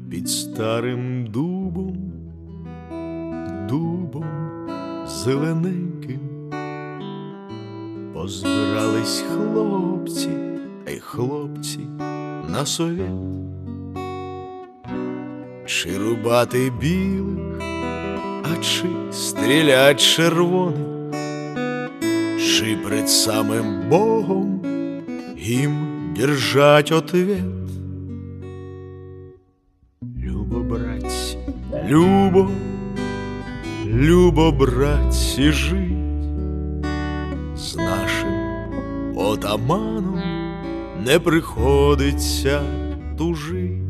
під старим дубом, дубом зелененьким, позбирались хлопці, та й хлопці на совет. Чи рубати білих, а чи стрілять червоних, чи пред самим Богом їм держать ответ. Любо, братці, любо, любо, братці, жить, з нашим отаманом не приходиться тужить.